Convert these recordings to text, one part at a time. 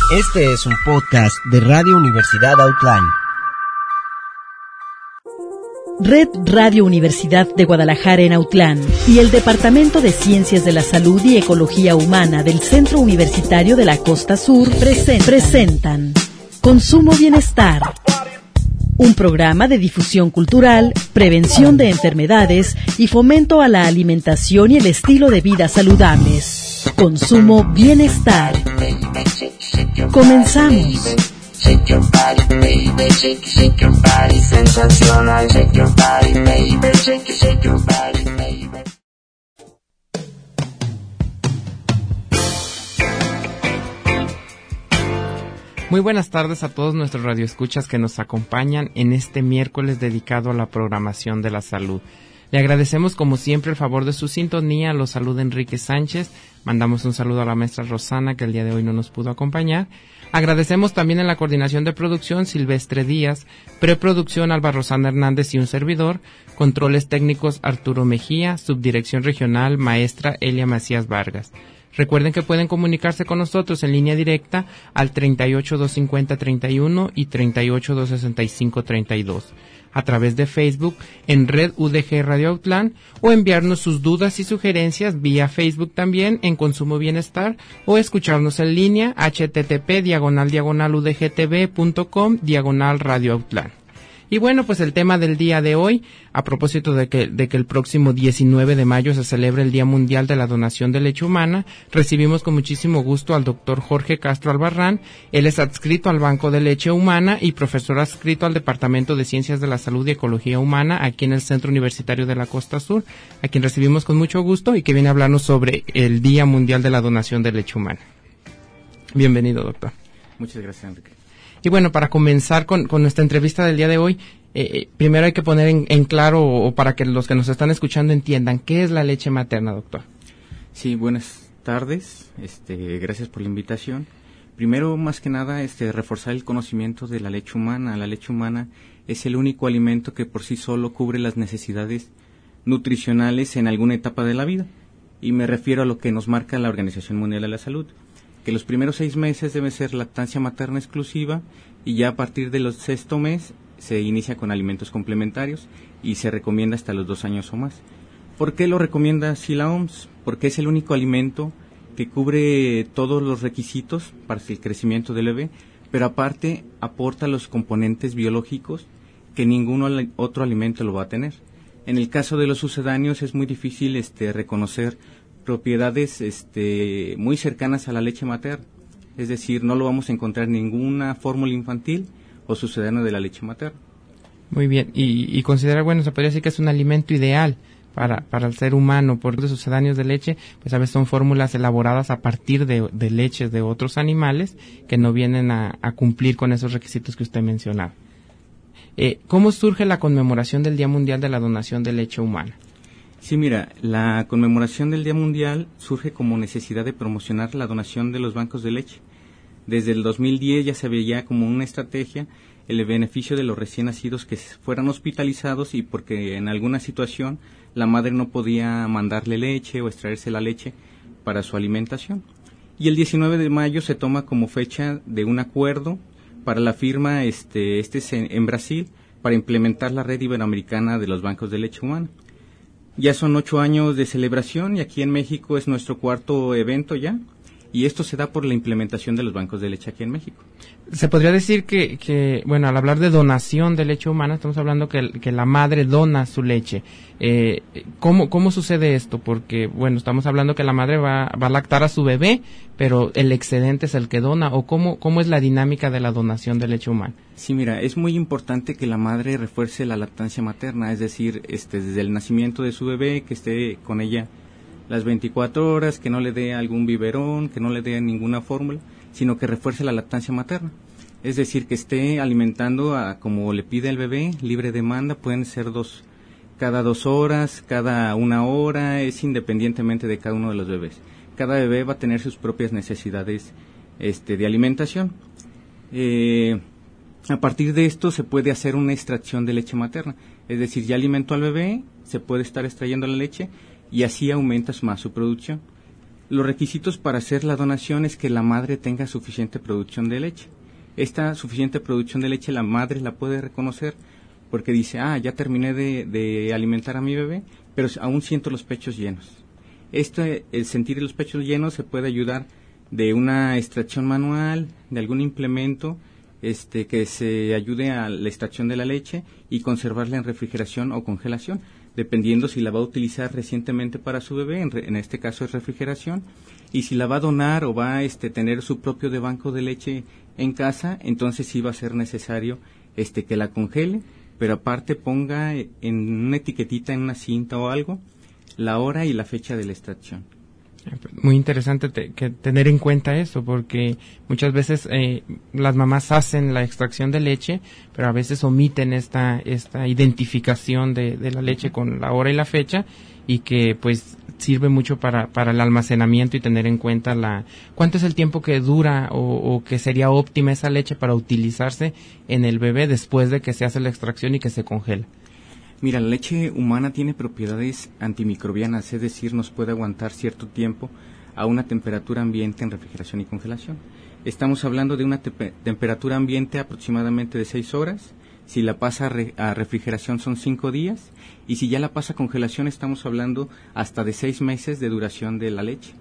Este es un podcast de Radio Universidad Outline. Red Radio Universidad de Guadalajara en Autlán y el Departamento de Ciencias de la Salud y Ecología Humana del Centro Universitario de la Costa Sur presentan Consumo Bienestar, un programa de difusión cultural, prevención de enfermedades y fomento a la alimentación y el estilo de vida saludables. Consumo Bienestar. Comenzamos. Shake your body, baby, shake your body, sensacional, shake your body, baby, shake your body, baby. Muy buenas tardes a todos nuestros radioescuchas que nos acompañan en este miércoles dedicado a la programación de la salud. Le agradecemos como siempre el favor de su sintonía, los saluda Enrique Sánchez, mandamos un saludo a la maestra Rosana que el día de hoy no nos pudo acompañar. Agradecemos también en la coordinación de producción Silvestre Díaz, preproducción Alba Rosana Hernández y un servidor, controles técnicos Arturo Mejía, subdirección regional maestra Elia Macías Vargas. Recuerden que pueden comunicarse con nosotros en línea directa al 38-250-31 y 38-265-32, a través de Facebook en Red UDG Radio Autlán, o enviarnos sus dudas y sugerencias vía Facebook también en Consumo Bienestar, o escucharnos en línea http://udgtv.com/Radio Autlán. Y bueno, pues el tema del día de hoy, a propósito de que el próximo 19 de mayo se celebra el Día Mundial de la Donación de Leche Humana, recibimos con muchísimo gusto al doctor Jorge Castro Albarrán. Él es adscrito al Banco de Leche Humana y profesor adscrito al Departamento de Ciencias de la Salud y Ecología Humana aquí en el Centro Universitario de la Costa Sur, a quien recibimos con mucho gusto y que viene a hablarnos sobre el Día Mundial de la Donación de Leche Humana. Bienvenido, doctor. Muchas gracias, Enrique. Y bueno, para comenzar con nuestra entrevista del día de hoy, primero hay que poner en claro, o para que los que nos están escuchando entiendan, ¿qué es la leche materna, doctor? Sí, buenas tardes, gracias por la invitación. Primero, más que nada, reforzar el conocimiento de la leche humana. La leche humana es el único alimento que por sí solo cubre las necesidades nutricionales en alguna etapa de la vida. Y me refiero a lo que nos marca la Organización Mundial de la Salud, que los primeros 6 meses debe ser lactancia materna exclusiva y ya a partir del 6º mes se inicia con alimentos complementarios y se recomienda hasta los 2 años o más. ¿Por qué lo recomienda así la OMS? Porque es el único alimento que cubre todos los requisitos para el crecimiento del bebé, pero aparte aporta los componentes biológicos que ningún otro alimento lo va a tener. En el caso de los sucedáneos es muy difícil reconocer propiedades muy cercanas a la leche materna, es decir, no lo vamos a encontrar en ninguna fórmula infantil o sucedáneo de la leche materna. Muy bien, y considerar, bueno, se podría decir que es un alimento ideal para el ser humano, porque los sucedáneos de leche, pues a veces son fórmulas elaboradas a partir de leches de otros animales que no vienen a cumplir con esos requisitos que usted mencionaba. ¿Cómo surge la conmemoración del Día Mundial de la Donación de Leche Humana? Sí, mira, la conmemoración del Día Mundial surge como necesidad de promocionar la donación de los bancos de leche. Desde el 2010 ya se veía como una estrategia el beneficio de los recién nacidos que fueran hospitalizados y porque en alguna situación la madre no podía mandarle leche o extraerse la leche para su alimentación. Y el 19 de mayo se toma como fecha de un acuerdo para la firma en Brasil para implementar la red iberoamericana de los bancos de leche humana. Ya son 8 años de celebración y aquí en México es nuestro 4º evento ya, y esto se da por la implementación de los bancos de leche aquí en México. Se podría decir que bueno, al hablar de donación de leche humana, estamos hablando que la madre dona su leche. ¿Cómo sucede esto? Porque, bueno, estamos hablando que la madre va a lactar a su bebé, pero el excedente es el que dona, o ¿cómo es la dinámica de la donación de leche humana? Sí, mira, es muy importante que la madre refuerce la lactancia materna, es decir, desde el nacimiento de su bebé, que esté con ella las 24 horas, que no le dé algún biberón, que no le dé ninguna fórmula, sino que refuerce la lactancia materna. Es decir, que esté alimentando como le pide el bebé, libre demanda, pueden ser cada 2 horas, cada 1 hora, es independientemente de cada uno de los bebés. Cada bebé va a tener sus propias necesidades de alimentación. A partir de esto se puede hacer una extracción de leche materna, es decir, ya alimentó al bebé, se puede estar extrayendo la leche y así aumenta más su producción. Los requisitos para hacer la donación es que la madre tenga suficiente producción de leche. Esta suficiente producción de leche la madre la puede reconocer porque dice, ya terminé de alimentar a mi bebé, pero aún siento los pechos llenos. El sentir los pechos llenos se puede ayudar de una extracción manual, de algún implemento que se ayude a la extracción de la leche y conservarla en refrigeración o congelación, dependiendo si la va a utilizar recientemente para su bebé, en este caso es refrigeración, y si la va a donar o va a tener su propio de banco de leche en casa, entonces sí va a ser necesario que la congele, pero aparte ponga en una etiquetita, en una cinta o algo, la hora y la fecha de la extracción. Muy interesante que tener en cuenta eso, porque muchas veces las mamás hacen la extracción de leche, pero a veces omiten esta identificación de la leche con la hora y la fecha, y que pues sirve mucho para el almacenamiento y tener en cuenta cuánto es el tiempo que dura o que sería óptima esa leche para utilizarse en el bebé después de que se hace la extracción y que se congela. Mira, la leche humana tiene propiedades antimicrobianas, es decir, nos puede aguantar cierto tiempo a una temperatura ambiente en refrigeración y congelación. Estamos hablando de una temperatura ambiente aproximadamente de 6 horas, si la pasa a refrigeración son 5 días, y si ya la pasa a congelación estamos hablando hasta de 6 meses de duración de la leche.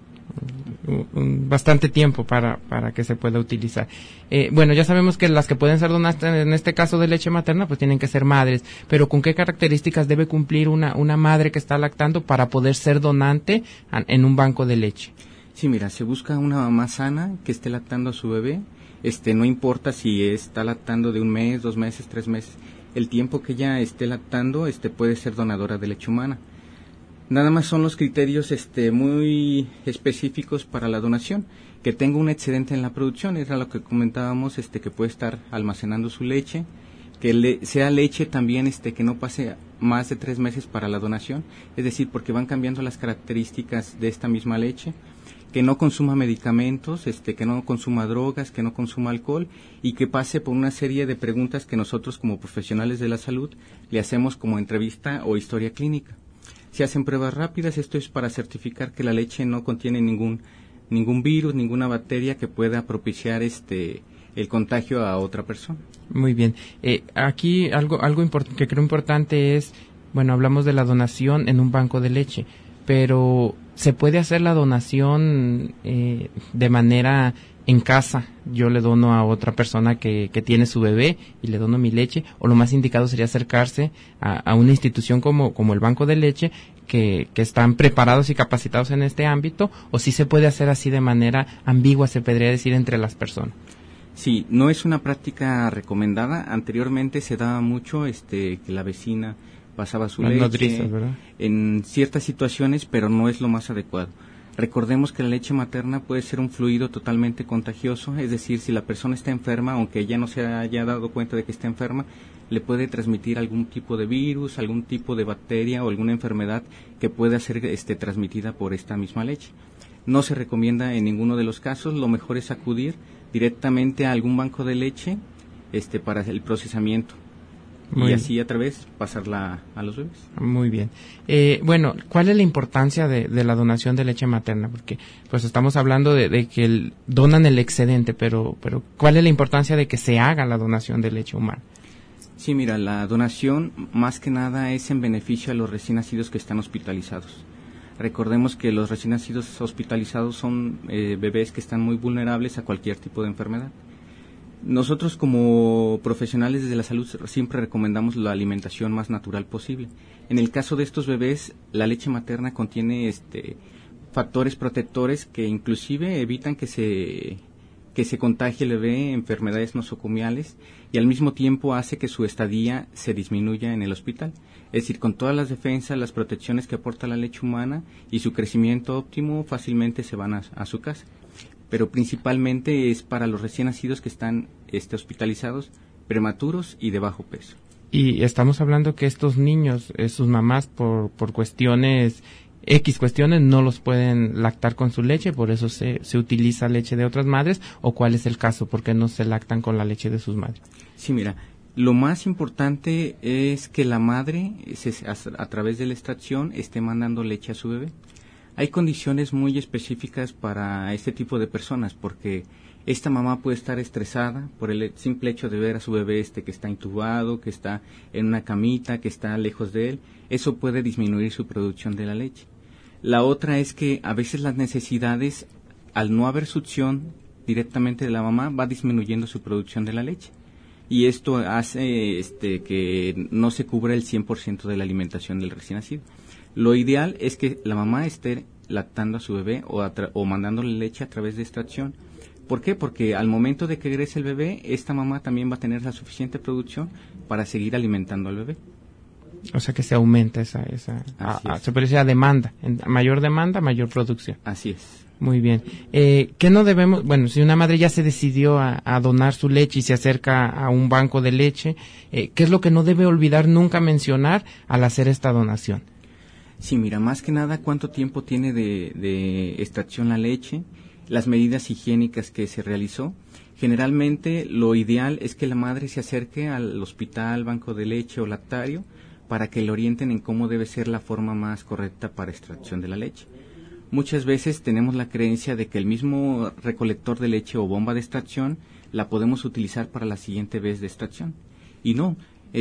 Bastante tiempo para que se pueda utilizar. Bueno, ya sabemos que las que pueden ser donadas en este caso de leche materna pues tienen que ser madres, pero ¿con qué características debe cumplir una madre que está lactando para poder ser donante en un banco de leche? Sí, mira, se busca una mamá sana que esté lactando a su bebé, no importa si está lactando de 1 mes, 2 meses, 3 meses, el tiempo que ella esté lactando puede ser donadora de leche humana. Nada más son los criterios muy específicos para la donación, que tenga un excedente en la producción, era lo que comentábamos, que puede estar almacenando su leche, que sea leche también que no pase más de 3 meses para la donación, es decir, porque van cambiando las características de esta misma leche, que no consuma medicamentos, que no consuma drogas, que no consuma alcohol y que pase por una serie de preguntas que nosotros como profesionales de la salud le hacemos como entrevista o historia clínica. Se hacen pruebas rápidas, esto es para certificar que la leche no contiene ningún virus, ninguna bacteria que pueda propiciar el contagio a otra persona. Muy bien. Aquí algo que creo importante es, bueno, hablamos de la donación en un banco de leche, pero ¿se puede hacer la donación de manera en casa? Yo le dono a otra persona que tiene su bebé y le dono mi leche, o lo más indicado sería acercarse a una institución como el banco de leche que están preparados y capacitados en este ámbito, o si se puede hacer así de manera ambigua, se podría decir, entre las personas. Sí, no es una práctica recomendada. Anteriormente se daba mucho que la vecina pasaba su leche nodrizas, ¿verdad? En ciertas situaciones, pero no es lo más adecuado. Recordemos que la leche materna puede ser un fluido totalmente contagioso, es decir, si la persona está enferma, aunque ella no se haya dado cuenta de que está enferma, le puede transmitir algún tipo de virus, algún tipo de bacteria o alguna enfermedad que pueda ser transmitida por esta misma leche. No se recomienda en ninguno de los casos, lo mejor es acudir directamente a algún banco de leche para el procesamiento. Y así a través pasarla a los bebés. Muy bien. Bueno, ¿cuál es la importancia de la donación de leche materna? Porque pues estamos hablando de que donan el excedente, pero ¿cuál es la importancia de que se haga la donación de leche humana? Sí, mira, la donación más que nada es en beneficio a los recién nacidos que están hospitalizados. Recordemos que los recién nacidos hospitalizados son bebés que están muy vulnerables a cualquier tipo de enfermedad. Nosotros como profesionales de la salud siempre recomendamos la alimentación más natural posible. En el caso de estos bebés, la leche materna contiene factores protectores que inclusive evitan que se contagie el bebé enfermedades nosocomiales y al mismo tiempo hace que su estadía se disminuya en el hospital. Es decir, con todas las defensas, las protecciones que aporta la leche humana y su crecimiento óptimo, fácilmente se van a su casa. Pero principalmente es para los recién nacidos que están hospitalizados, prematuros y de bajo peso. Y estamos hablando que estos niños, sus mamás, por cuestiones, no los pueden lactar con su leche, por eso se utiliza leche de otras madres, ¿o cuál es el caso? ¿Por qué no se lactan con la leche de sus madres? Sí, mira, lo más importante es que la madre, a través de la extracción, esté mandando leche a su bebé. Hay condiciones muy específicas para este tipo de personas, porque esta mamá puede estar estresada por el simple hecho de ver a su bebé que está intubado, que está en una camita, que está lejos de él. Eso puede disminuir su producción de la leche. La otra es que a veces las necesidades, al no haber succión directamente de la mamá, va disminuyendo su producción de la leche. Y esto hace que no se cubra el 100% de la alimentación del recién nacido. Lo ideal es que la mamá esté lactando a su bebé o mandándole leche a través de extracción. ¿Por qué? Porque al momento de que egrese el bebé, esta mamá también va a tener la suficiente producción para seguir alimentando al bebé. O sea que se aumenta se puede decir a demanda. A mayor demanda, mayor producción. Así es. Muy bien. ¿Qué no debemos? Bueno, si una madre ya se decidió a donar su leche y se acerca a un banco de leche, ¿qué es lo que no debe olvidar nunca mencionar al hacer esta donación? Sí, mira, más que nada, cuánto tiempo tiene de extracción la leche, las medidas higiénicas que se realizó. Generalmente, lo ideal es que la madre se acerque al hospital, banco de leche o lactario para que le orienten en cómo debe ser la forma más correcta para extracción de la leche. Muchas veces tenemos la creencia de que el mismo recolector de leche o bomba de extracción la podemos utilizar para la siguiente vez de extracción. Y no,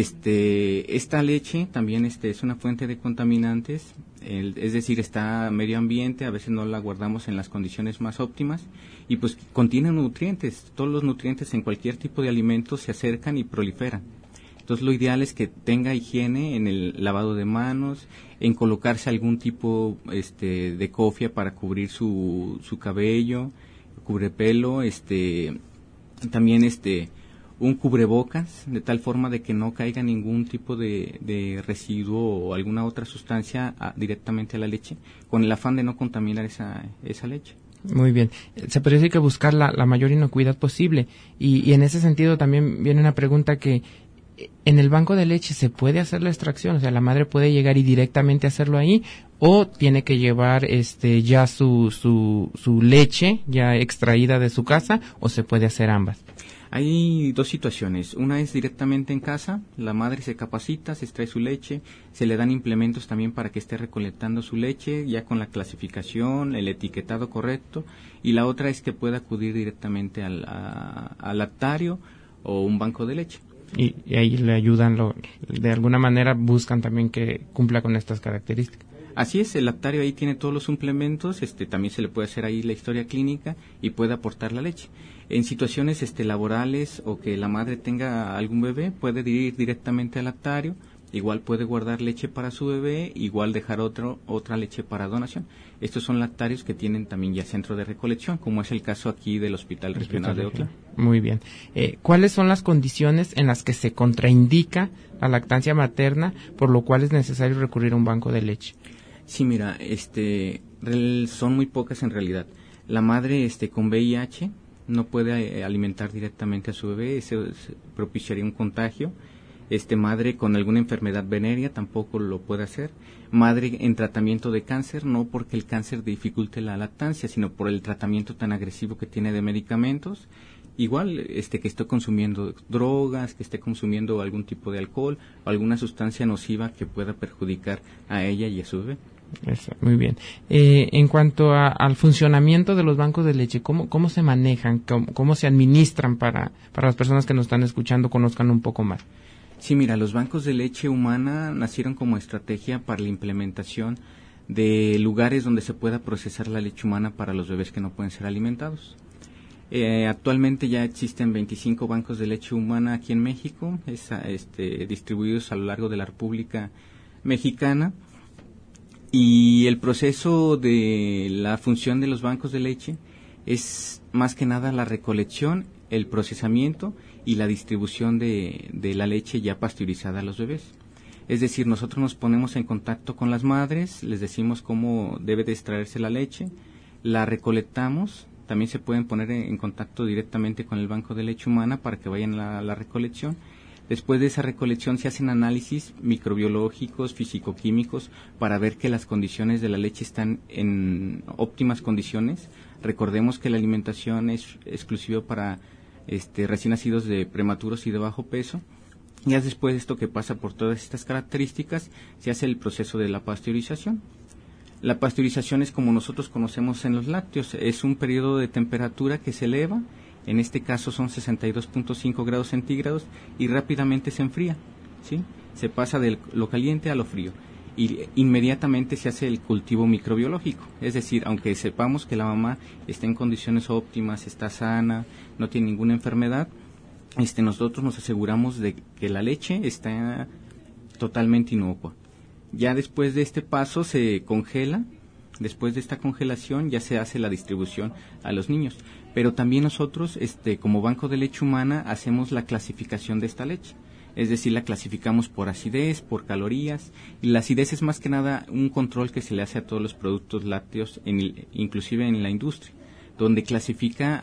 esta leche también es una fuente de contaminantes, es decir, está medio ambiente, a veces no la guardamos en las condiciones más óptimas y pues contiene nutrientes. Todos los nutrientes en cualquier tipo de alimento se acercan y proliferan. Entonces lo ideal es que tenga higiene en el lavado de manos, en colocarse algún tipo de cofia para cubrir su cabello, cubrepelo, también un cubrebocas, de tal forma de que no caiga ningún tipo de residuo o alguna otra sustancia directamente a la leche, con el afán de no contaminar esa leche. Muy bien. Se puede decir que buscar la mayor inocuidad posible. Y en ese sentido también viene una pregunta que en el banco de leche se puede hacer la extracción, o sea, la madre puede llegar y directamente hacerlo ahí, o tiene que llevar ya su leche ya extraída de su casa, o se puede hacer ambas. Hay dos situaciones. Una es directamente en casa, la madre se capacita, se extrae su leche, se le dan implementos también para que esté recolectando su leche, ya con la clasificación, el etiquetado correcto, y la otra es que pueda acudir directamente al lactario o un banco de leche. Y ahí le ayudan, de alguna manera buscan también que cumpla con estas características. Así es, el lactario ahí tiene todos los suplementos, también se le puede hacer ahí la historia clínica y puede aportar la leche. En situaciones laborales o que la madre tenga algún bebé, puede ir directamente al lactario, igual puede guardar leche para su bebé, igual dejar otra leche para donación. Estos son lactarios que tienen también ya centro de recolección, como es el caso aquí del Hospital Regional de Ocotlán. Muy bien. ¿Cuáles son las condiciones en las que se contraindica la lactancia materna, por lo cual es necesario recurrir a un banco de leche? Sí, mira, son muy pocas en realidad. La madre con VIH no puede alimentar directamente a su bebé, eso propiciaría un contagio. Madre con alguna enfermedad venérea tampoco lo puede hacer. Madre en tratamiento de cáncer, no porque el cáncer dificulte la lactancia, sino por el tratamiento tan agresivo que tiene de medicamentos. Igual, que esté consumiendo drogas, que esté consumiendo algún tipo de alcohol o alguna sustancia nociva que pueda perjudicar a ella y a su bebé. Eso, muy bien. En cuanto al funcionamiento de los bancos de leche, ¿cómo se manejan? ¿Cómo se administran para las personas que nos están escuchando conozcan un poco más? Sí, mira, los bancos de leche humana nacieron como estrategia para la implementación de lugares donde se pueda procesar la leche humana para los bebés que no pueden ser alimentados. Actualmente ya existen 25 bancos de leche humana aquí en México, distribuidos a lo largo de la República Mexicana. Y el proceso de la función de los bancos de leche es más que nada la recolección, el procesamiento y la distribución de la leche ya pasteurizada a los bebés. Es decir, nosotros nos ponemos en contacto con las madres, les decimos cómo debe de extraerse la leche, la recolectamos, también se pueden poner en contacto directamente con el banco de leche humana para que vayan a la recolección. Después de esa recolección se hacen análisis microbiológicos, físico-químicos, para ver que las condiciones de la leche están en óptimas condiciones. Recordemos que la alimentación es exclusiva para recién nacidos de prematuros y de bajo peso. Ya después de esto que pasa por todas estas características, se hace el proceso de la pasteurización. La pasteurización es como nosotros conocemos en los lácteos, es un periodo de temperatura que se eleva, en este caso son 62.5 grados centígrados y rápidamente se enfría, ¿sí? Se pasa de lo caliente a lo frío y inmediatamente se hace el cultivo microbiológico, es decir, aunque sepamos que la mamá está en condiciones óptimas, está sana, no tiene ninguna enfermedad, nosotros nos aseguramos de que la leche está totalmente inocua. Ya después de este paso se congela, después de esta congelación ya se hace la distribución a los niños. Pero también nosotros, como Banco de Leche Humana, hacemos la clasificación de esta leche. Es decir, la clasificamos por acidez, por calorías. Y la acidez es más que nada un control que se le hace a todos los productos lácteos, inclusive en la industria, donde clasifica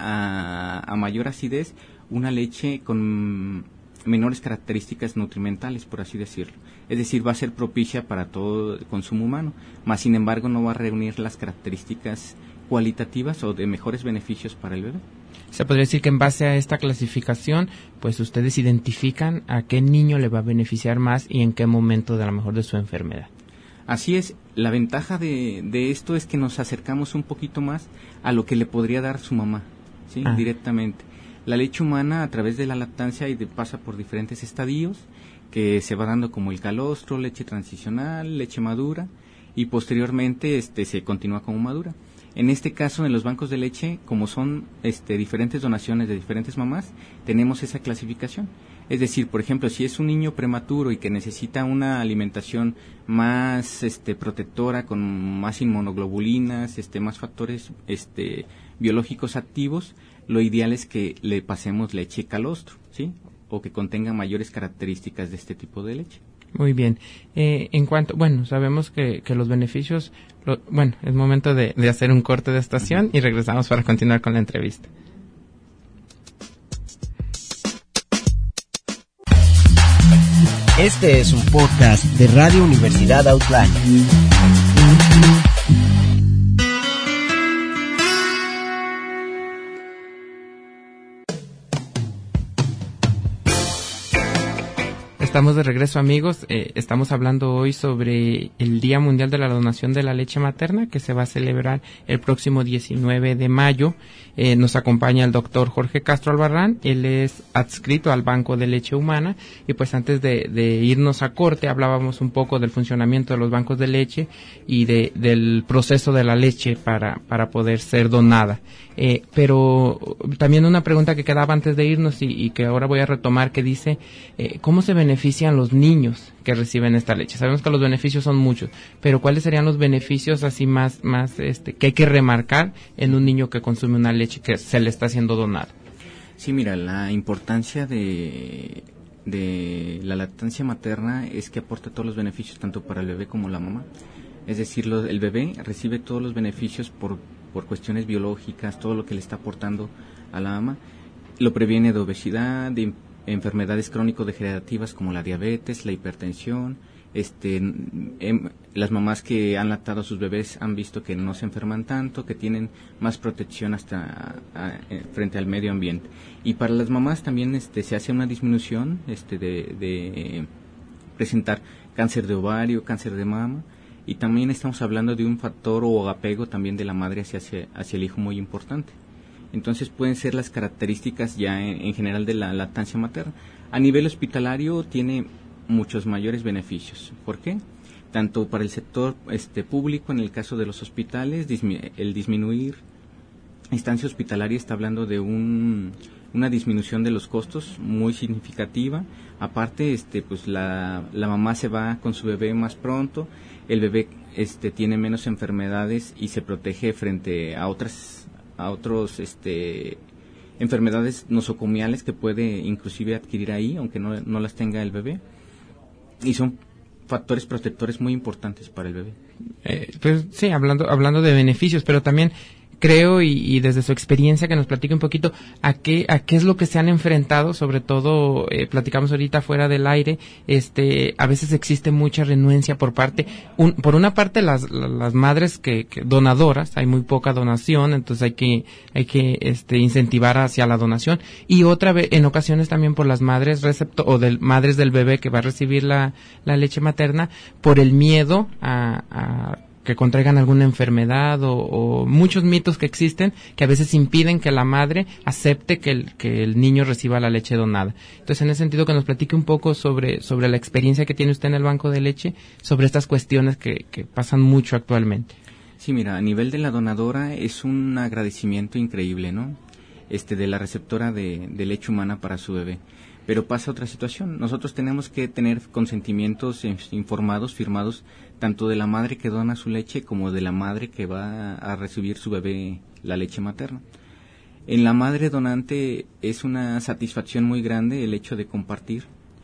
a mayor acidez una leche con menores características nutrimentales, por así decirlo. Es decir, va a ser propicia para todo el consumo humano, mas sin embargo no va a reunir las características cualitativas o de mejores beneficios para el bebé. Se podría decir que en base a esta clasificación, pues ustedes identifican a qué niño le va a beneficiar más y en qué momento de a lo mejor de su enfermedad. Así es, la ventaja de esto es que nos acercamos un poquito más a lo que le podría dar su mamá, ¿sí? Directamente. La leche humana a través de la lactancia pasa por diferentes estadios que se va dando como el calostro, leche transicional, leche madura y posteriormente se continúa como madura. En este caso, en los bancos de leche, como son diferentes donaciones de diferentes mamás, tenemos esa clasificación. Es decir, por ejemplo, si es un niño prematuro y que necesita una alimentación más protectora, con más inmunoglobulinas, más factores biológicos activos, lo ideal es que le pasemos leche calostro, ¿sí? O que contenga mayores características de este tipo de leche. Muy bien. En cuanto, sabemos que los beneficios, es momento de hacer un corte de estación y regresamos para continuar con la entrevista. Este es un podcast de Radio Universidad Outline. Estamos de regreso, amigos. Estamos hablando hoy sobre el Día Mundial de la Donación de la Leche Materna, que se va a celebrar el próximo 19 de mayo. Nos acompaña el doctor Jorge Castro Albarrán. Él es adscrito al Banco de Leche Humana. Y pues antes de irnos a corte, hablábamos un poco del funcionamiento de los bancos de leche y del proceso de la leche para poder ser donada. Pero también una pregunta que quedaba antes de irnos y que ahora voy a retomar, que dice, ¿cómo se benefician los niños que reciben esta leche? Sabemos que los beneficios son muchos, pero ¿cuáles serían los beneficios así más que hay que remarcar en un niño que consume una leche que se le está siendo donada? Sí, mira, la importancia de la lactancia materna es que aporta todos los beneficios tanto para el bebé como la mamá. Es decir, el bebé recibe todos los beneficios por cuestiones biológicas, todo lo que le está aportando a la mamá. Lo previene de obesidad, de enfermedades crónico-degenerativas como la diabetes, la hipertensión. Las mamás que han lactado a sus bebés han visto que no se enferman tanto, que tienen más protección frente al medio ambiente. Y para las mamás también se hace una disminución de presentar cáncer de ovario, cáncer de mama. Y también estamos hablando de un factor o apego también de la madre hacia el hijo muy importante. Entonces pueden ser las características ya en general de la lactancia materna. A nivel hospitalario tiene muchos mayores beneficios. ¿Por qué? Tanto para el sector público, en el caso de los hospitales, el disminuir estancia hospitalaria está hablando de una disminución de los costos muy significativa. Aparte, pues la mamá se va con su bebé más pronto, el bebé tiene menos enfermedades y se protege frente a otros enfermedades nosocomiales que puede inclusive adquirir ahí, aunque no las tenga el bebé, y son factores protectores muy importantes para el bebé. Pues sí, hablando de beneficios, pero también creo y desde su experiencia que nos platique un poquito a qué es lo que se han enfrentado, sobre todo platicamos ahorita fuera del aire, a veces existe mucha renuencia por una parte las madres que donadoras, hay muy poca donación, entonces hay que incentivar hacia la donación, y otra vez en ocasiones también por las madres madres del bebé que va a recibir la leche materna, por el miedo a contraigan alguna enfermedad o muchos mitos que existen que a veces impiden que la madre acepte que el niño reciba la leche donada. Entonces, en ese sentido, que nos platique un poco sobre la experiencia que tiene usted en el banco de leche, sobre estas cuestiones que pasan mucho actualmente. Sí, mira, a nivel de la donadora es un agradecimiento increíble, ¿no? De la receptora de leche humana para su bebé. Pero pasa otra situación. Nosotros tenemos que tener consentimientos informados, firmados, tanto de la madre que dona su leche como de la madre que va a recibir su bebé la leche materna. En la madre donante es una satisfacción muy grande el hecho de compartir,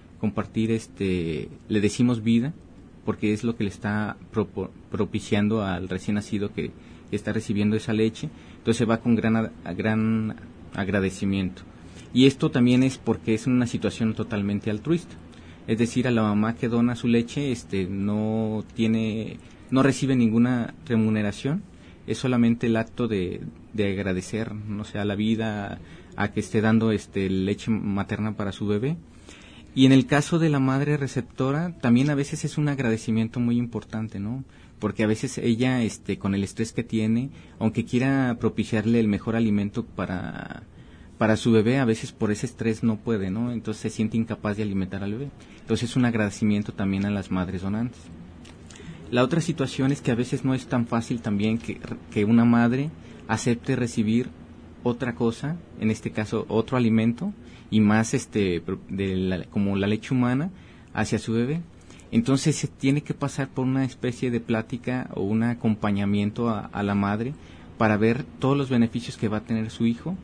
le decimos vida, porque es lo que le está propiciando al recién nacido que está recibiendo esa leche. Entonces va con gran agradecimiento. Y esto también es porque es una situación totalmente altruista. Es decir, a la mamá que dona su leche no recibe ninguna remuneración. Es solamente el acto de agradecer, no sé, a la vida, a que esté dando leche materna para su bebé. Y en el caso de la madre receptora, también a veces es un agradecimiento muy importante, ¿no? Porque a veces ella, con el estrés que tiene, aunque quiera propiciarle el mejor alimento para su bebé, a veces por ese estrés no puede, ¿no? Entonces se siente incapaz de alimentar al bebé. Entonces es un agradecimiento también a las madres donantes. La otra situación es que a veces no es tan fácil también que una madre acepte otra cosa, en este caso otro alimento, y más como la leche humana hacia su bebé. Entonces se tiene que pasar por una especie de plática o un acompañamiento a la madre para ver todos los beneficios que va a tener su hijo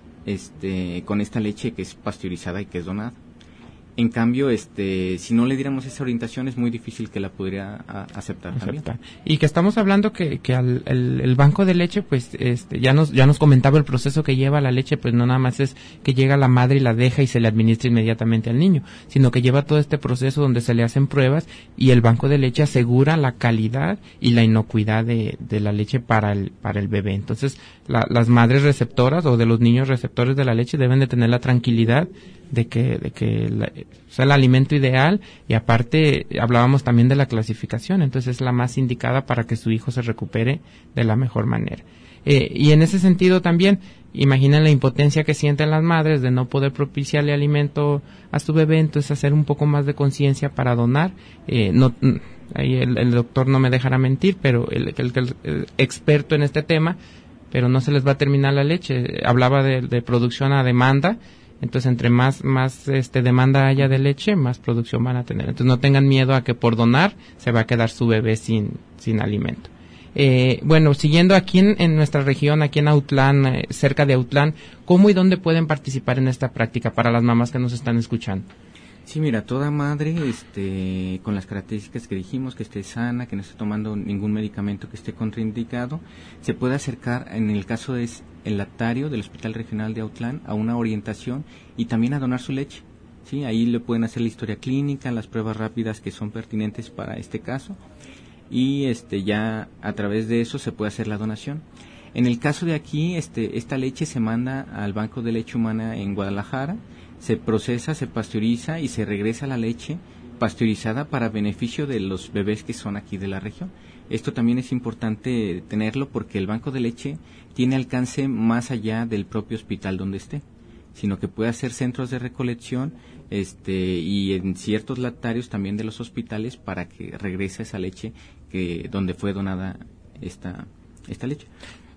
con esta leche que es pasteurizada y que es donada. En cambio, si no le diéramos esa orientación, es muy difícil que la pudiera aceptar también. Y que estamos hablando que el banco de leche, pues, ya nos comentaba el proceso que lleva la leche, pues no nada más es que llega la madre y la deja y se le administra inmediatamente al niño, sino que lleva todo este proceso donde se le hacen pruebas y el banco de leche asegura la calidad y la inocuidad de la leche para el bebé. Entonces, las madres receptoras o de los niños receptores de la leche deben de tener la tranquilidad de que sea el alimento ideal, y aparte hablábamos también de la clasificación, entonces es la más indicada para que su hijo se recupere de la mejor manera. Y en ese sentido también, imaginen la impotencia que sienten las madres de no poder propiciarle alimento a su bebé, entonces hacer un poco más de conciencia para donar. Ahí el doctor no me dejará mentir, pero el experto en este tema, pero no se les va a terminar la leche. Hablaba de producción a demanda. Entonces, entre más demanda haya de leche, más producción van a tener. Entonces, no tengan miedo a que por donar se va a quedar su bebé sin alimento. Bueno, siguiendo aquí en nuestra región, aquí en Autlán, cerca de Autlán, ¿cómo y dónde pueden participar en esta práctica para las mamás que nos están escuchando? Sí, mira, toda madre, con las características que dijimos, que esté sana, que no esté tomando ningún medicamento que esté contraindicado, se puede acercar, en el caso de el lactario del Hospital Regional de Autlán, a una orientación y también a donar su leche. Sí, ahí le pueden hacer la historia clínica, las pruebas rápidas que son pertinentes para este caso, y ya a través de eso se puede hacer la donación. En el caso de aquí, esta leche se manda al Banco de Leche Humana en Guadalajara, se procesa, se pasteuriza y se regresa la leche pasteurizada para beneficio de los bebés que son aquí de la región. Esto también es importante tenerlo porque el banco de leche tiene alcance más allá del propio hospital donde esté, sino que puede hacer centros de recolección y en ciertos lactarios también de los hospitales para que regrese esa leche donde fue donada esta leche.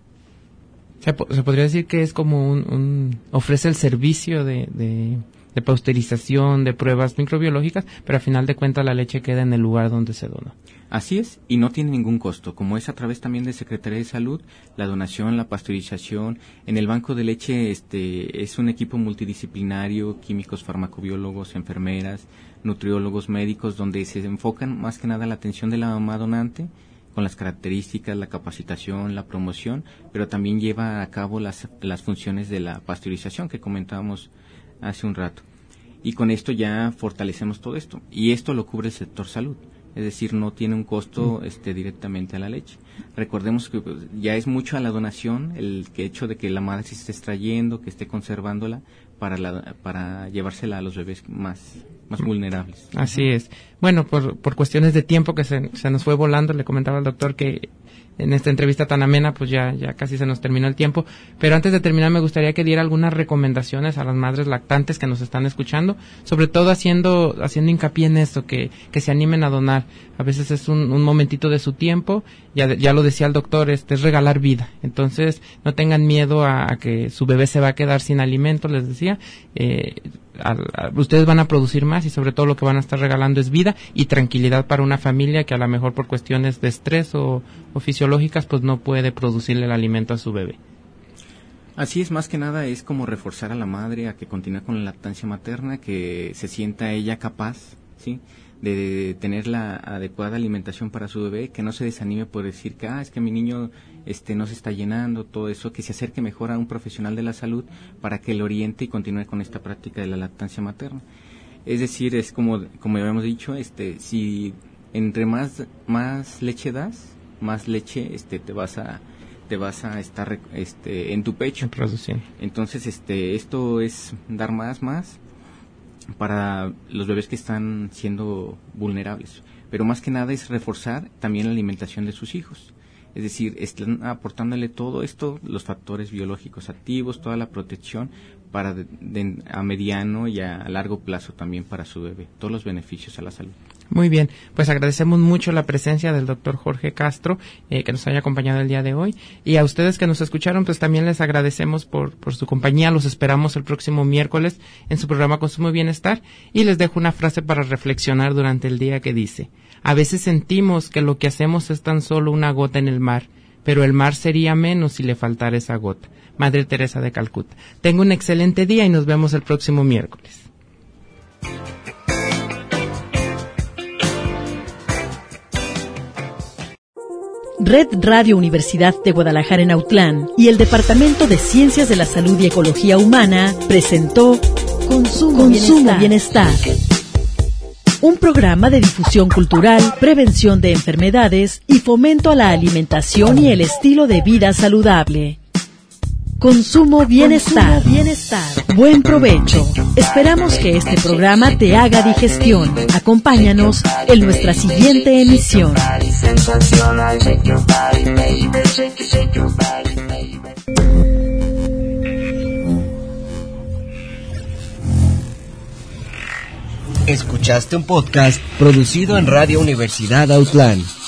Se podría decir que es como ofrece el servicio de pasteurización, de pruebas microbiológicas, pero al final de cuentas la leche queda en el lugar donde se donó. Así es, y no tiene ningún costo, como es a través también de Secretaría de Salud, la donación, la pasteurización. En el banco de leche es un equipo multidisciplinario, químicos, farmacobiólogos, enfermeras, nutriólogos, médicos, donde se enfocan más que nada la atención de la mamá donante, con las características, la capacitación, la promoción, pero también lleva a cabo las funciones de la pasteurización que comentábamos hace un rato. Y con esto ya fortalecemos todo esto. Y esto lo cubre el sector salud. es decir, no tiene un costo directamente a la leche. Recordemos que pues, ya es mucho a la donación el hecho de que la madre se esté extrayendo, que esté conservándola para llevársela a los bebés más vulnerables. Así es. Bueno, por cuestiones de tiempo que se nos fue volando, le comentaba al doctor que en esta entrevista tan amena, pues ya casi se nos terminó el tiempo. Pero antes de terminar, me gustaría que diera algunas recomendaciones a las madres lactantes que nos están escuchando, sobre todo haciendo hincapié en esto, que se animen a donar. A veces es un momentito de su tiempo, ya lo decía el doctor, es regalar vida. Entonces, no tengan miedo a que su bebé se va a quedar sin alimento, les decía. Ustedes van a producir más y sobre todo lo que van a estar regalando es vida y tranquilidad para una familia que a lo mejor por cuestiones de estrés o fisiológicas pues no puede producirle el alimento a su bebé. Así es, más que nada es como reforzar a la madre a que continúe con la lactancia materna, que se sienta ella capaz, ¿sí?, de tener la adecuada alimentación para su bebé, que no se desanime por decir que es que mi niño no se está llenando, todo eso, que se acerque mejor a un profesional de la salud para que le oriente y continúe con esta práctica de la lactancia materna. Es decir, es como habíamos dicho, si entre más leche das, más leche te vas a estar en tu pecho produciendo. Entonces esto es dar más para los bebés que están siendo vulnerables, pero más que nada es reforzar también la alimentación de sus hijos. Es decir, están aportándole todo esto, los factores biológicos activos, toda la protección para a mediano y a largo plazo también para su bebé, todos los beneficios a la salud. Muy bien, pues agradecemos mucho la presencia del doctor Jorge Castro, que nos haya acompañado el día de hoy, y a ustedes que nos escucharon, pues también les agradecemos por su compañía. Los esperamos el próximo miércoles en su programa Consumo y Bienestar, y les dejo una frase para reflexionar durante el día que dice: a veces sentimos que lo que hacemos es tan solo una gota en el mar, pero el mar sería menos si le faltara esa gota. Madre Teresa de Calcuta. Tenga un excelente día y nos vemos el próximo miércoles. Red Radio Universidad de Guadalajara en Autlán y el Departamento de Ciencias de la Salud y Ecología Humana presentó Consumo Bienestar. Un programa de difusión cultural, prevención de enfermedades y fomento a la alimentación y el estilo de vida saludable. Consumo Bienestar. Buen provecho. Esperamos que este programa te haga digestión. Acompáñanos en nuestra siguiente emisión. Escuchaste un podcast producido en Radio Universidad Autlán.